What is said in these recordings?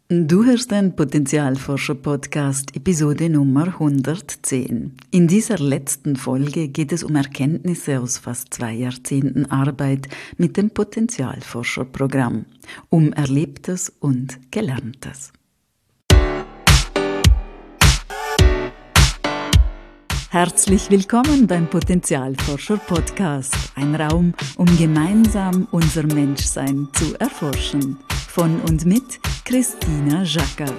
Du hörst den Potenzialforscher-Podcast, Episode Nummer 110. In dieser letzten Folge geht es um Erkenntnisse aus fast 2 Jahrzehnten Arbeit mit dem Potenzialforscher-Programm, um Erlebtes und Gelerntes. Herzlich willkommen beim Potenzialforscher-Podcast, ein Raum, um gemeinsam unser Menschsein zu erforschen. Von und mit Christina Jacker.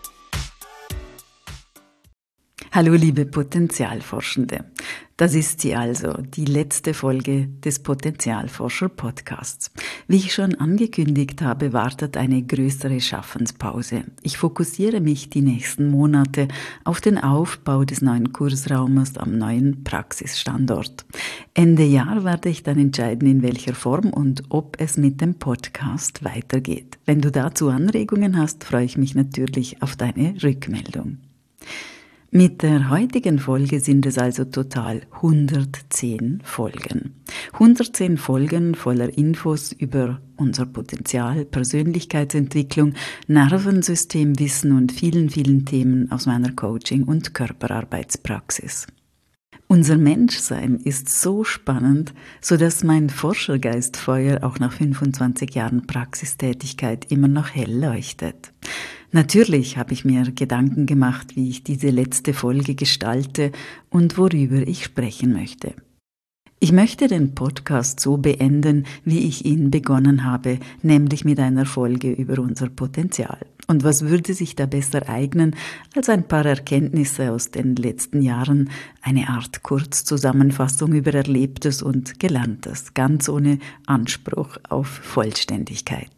Hallo liebe Potenzialforschende, das ist sie also, die letzte Folge des Potenzialforscher-Podcasts. Wie ich schon angekündigt habe, wartet eine größere Schaffenspause. Ich fokussiere mich die nächsten Monate auf den Aufbau des neuen Kursraumes am neuen Praxisstandort. Ende Jahr werde ich dann entscheiden, in welcher Form und ob es mit dem Podcast weitergeht. Wenn du dazu Anregungen hast, freue ich mich natürlich auf deine Rückmeldung. Mit der heutigen Folge sind es also total 110 Folgen. 110 Folgen voller Infos über unser Potenzial, Persönlichkeitsentwicklung, Nervensystemwissen und vielen Themen aus meiner Coaching- und Körperarbeitspraxis. Unser Menschsein ist so spannend, sodass mein Forschergeistfeuer auch nach 25 Jahren Praxistätigkeit immer noch hell leuchtet. Natürlich habe ich mir Gedanken gemacht, wie ich diese letzte Folge gestalte und worüber ich sprechen möchte. Ich möchte den Podcast so beenden, wie ich ihn begonnen habe, nämlich mit einer Folge über unser Potenzial. Und was würde sich da besser eignen, als ein paar Erkenntnisse aus den letzten Jahren, eine Art Kurzzusammenfassung über Erlebtes und Gelerntes, ganz ohne Anspruch auf Vollständigkeit.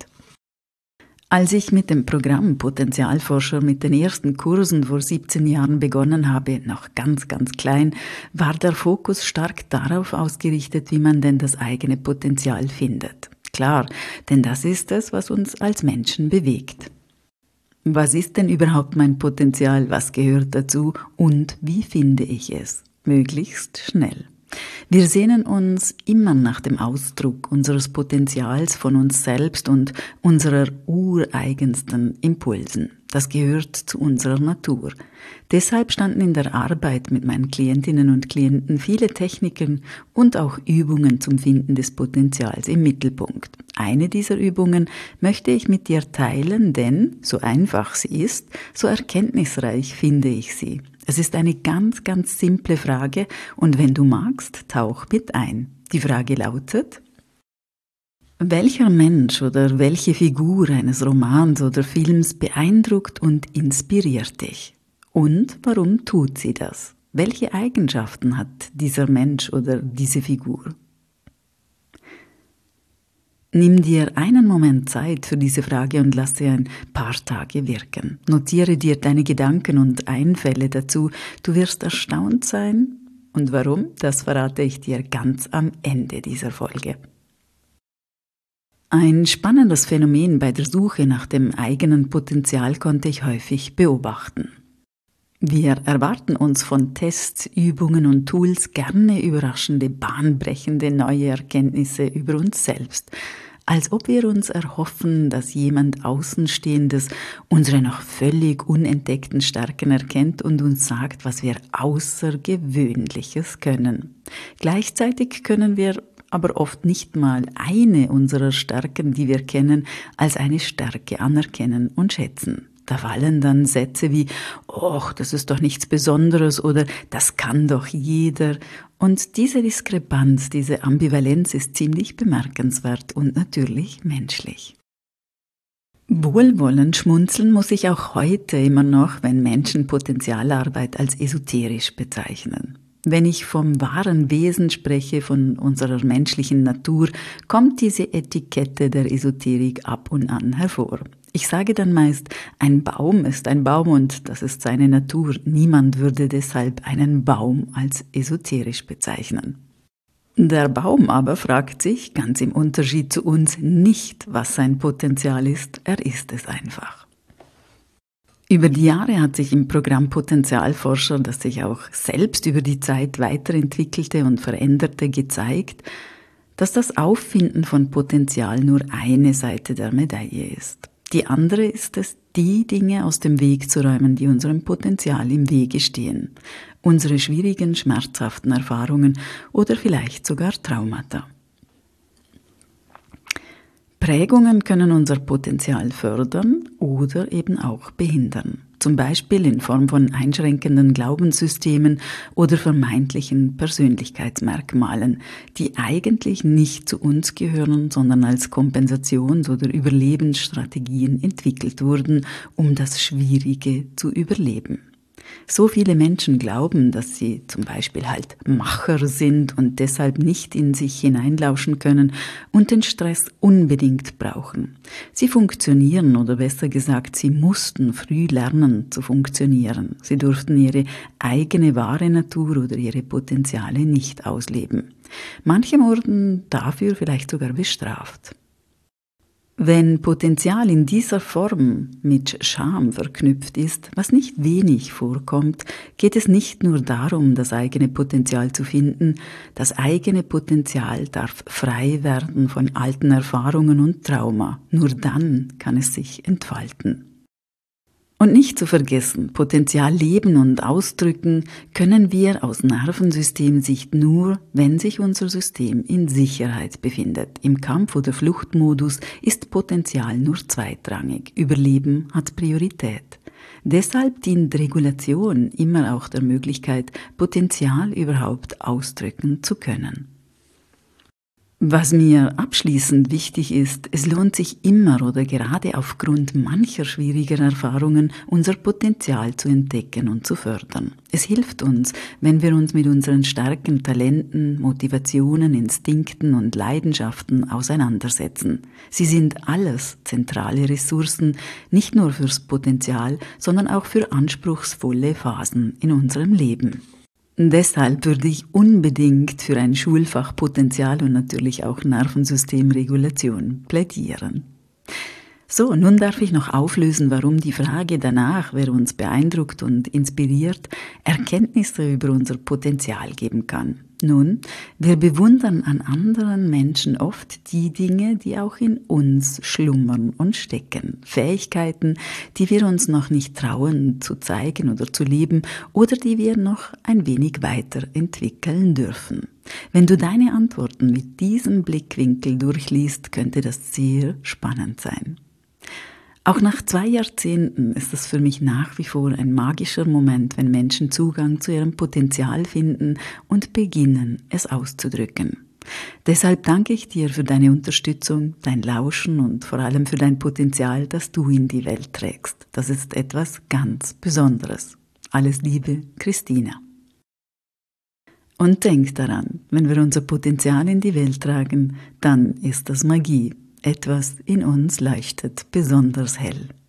Als ich mit dem Programm Potenzialforscher mit den ersten Kursen vor 17 Jahren begonnen habe, noch ganz klein, war der Fokus stark darauf ausgerichtet, wie man denn das eigene Potenzial findet. Klar, denn das ist es, was uns als Menschen bewegt. Was ist denn überhaupt mein Potenzial, was gehört dazu und wie finde ich es? Möglichst schnell. Wir sehnen uns immer nach dem Ausdruck unseres Potenzials von uns selbst und unserer ureigensten Impulsen. Das gehört zu unserer Natur. Deshalb standen in der Arbeit mit meinen Klientinnen und Klienten viele Techniken und auch Übungen zum Finden des Potenzials im Mittelpunkt. Eine dieser Übungen möchte ich mit dir teilen, denn so einfach sie ist, so erkenntnisreich finde ich sie. Es ist eine ganz simple Frage und wenn du magst, tauch mit ein. Die Frage lautet: Welcher Mensch oder welche Figur eines Romans oder Films beeindruckt und inspiriert dich? Und warum tut sie das? Welche Eigenschaften hat dieser Mensch oder diese Figur? Nimm dir einen Moment Zeit für diese Frage und lass sie ein paar Tage wirken. Notiere dir deine Gedanken und Einfälle dazu. Du wirst erstaunt sein. Und warum? Das verrate ich dir ganz am Ende dieser Folge. Ein spannendes Phänomen bei der Suche nach dem eigenen Potenzial konnte ich häufig beobachten. Wir erwarten uns von Tests, Übungen und Tools gerne überraschende, bahnbrechende neue Erkenntnisse über uns selbst, als ob wir uns erhoffen, dass jemand Außenstehendes unsere noch völlig unentdeckten Stärken erkennt und uns sagt, was wir Außergewöhnliches können. Gleichzeitig können wir aber oft nicht mal eine unserer Stärken, die wir kennen, als eine Stärke anerkennen und schätzen. Da fallen dann Sätze wie: "Och, das ist doch nichts Besonderes" oder "das kann doch jeder". Und diese Diskrepanz, diese Ambivalenz ist ziemlich bemerkenswert und natürlich menschlich. Wohlwollend schmunzeln muss ich auch heute immer noch, wenn Menschen Potenzialarbeit als esoterisch bezeichnen. Wenn ich vom wahren Wesen spreche, von unserer menschlichen Natur, kommt diese Etikette der Esoterik ab und an hervor. Ich sage dann meist, ein Baum ist ein Baum und das ist seine Natur. Niemand würde deshalb einen Baum als esoterisch bezeichnen. Der Baum aber fragt sich, ganz im Unterschied zu uns, nicht, was sein Potenzial ist, er ist es einfach. Über die Jahre hat sich im Programm Potenzialforscher, das sich auch selbst über die Zeit weiterentwickelte und veränderte, gezeigt, dass das Auffinden von Potenzial nur eine Seite der Medaille ist. Die andere ist es, die Dinge aus dem Weg zu räumen, die unserem Potenzial im Wege stehen. Unsere schwierigen, schmerzhaften Erfahrungen oder vielleicht sogar Traumata. Prägungen können unser Potenzial fördern oder eben auch behindern. Zum Beispiel in Form von einschränkenden Glaubenssystemen oder vermeintlichen Persönlichkeitsmerkmalen, die eigentlich nicht zu uns gehören, sondern als Kompensations- oder Überlebensstrategien entwickelt wurden, um das Schwierige zu überleben. So viele Menschen glauben, dass sie zum Beispiel halt Macher sind und deshalb nicht in sich hineinlauschen können und den Stress unbedingt brauchen. Sie funktionieren oder besser gesagt, sie mussten früh lernen zu funktionieren. Sie durften ihre eigene wahre Natur oder ihre Potenziale nicht ausleben. Manche wurden dafür vielleicht sogar bestraft. Wenn Potenzial in dieser Form mit Scham verknüpft ist, was nicht wenig vorkommt, geht es nicht nur darum, das eigene Potenzial zu finden. Das eigene Potenzial darf frei werden von alten Erfahrungen und Trauma. Nur dann kann es sich entfalten. Und nicht zu vergessen, Potenzial leben und ausdrücken können wir aus Nervensystemsicht nur, wenn sich unser System in Sicherheit befindet. Im Kampf- oder Fluchtmodus ist Potenzial nur zweitrangig, Überleben hat Priorität. Deshalb dient Regulation immer auch der Möglichkeit, Potenzial überhaupt ausdrücken zu können. Was mir abschließend wichtig ist, es lohnt sich immer oder gerade aufgrund mancher schwieriger Erfahrungen, unser Potenzial zu entdecken und zu fördern. Es hilft uns, wenn wir uns mit unseren Stärken, Talenten, Motivationen, Instinkten und Leidenschaften auseinandersetzen. Sie sind alles zentrale Ressourcen, nicht nur fürs Potenzial, sondern auch für anspruchsvolle Phasen in unserem Leben. Deshalb würde ich unbedingt für ein Schulfach Potenzial und natürlich auch Nervensystemregulation plädieren. So, nun darf ich noch auflösen, warum die Frage danach, wer uns beeindruckt und inspiriert, Erkenntnisse über unser Potenzial geben kann. Nun, wir bewundern an anderen Menschen oft die Dinge, die auch in uns schlummern und stecken. Fähigkeiten, die wir uns noch nicht trauen zu zeigen oder zu leben oder die wir noch ein wenig weiterentwickeln dürfen. Wenn du deine Antworten mit diesem Blickwinkel durchliest, könnte das sehr spannend sein. Auch nach 2 Jahrzehnten ist es für mich nach wie vor ein magischer Moment, wenn Menschen Zugang zu ihrem Potenzial finden und beginnen, es auszudrücken. Deshalb danke ich dir für deine Unterstützung, dein Lauschen und vor allem für dein Potenzial, das du in die Welt trägst. Das ist etwas ganz Besonderes. Alles Liebe, Christina. Und denk daran, wenn wir unser Potenzial in die Welt tragen, dann ist das Magie. Etwas in uns leuchtet besonders hell.